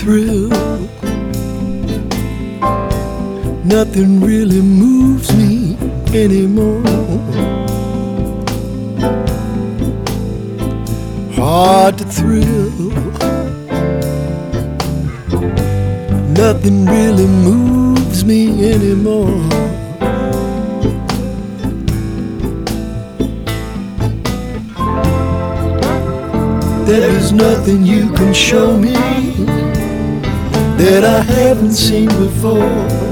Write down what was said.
thrill. Nothing really moves me anymore. Hard to thrill. Nothing really moves me anymore. There is nothing you can show me that I haven't seen before.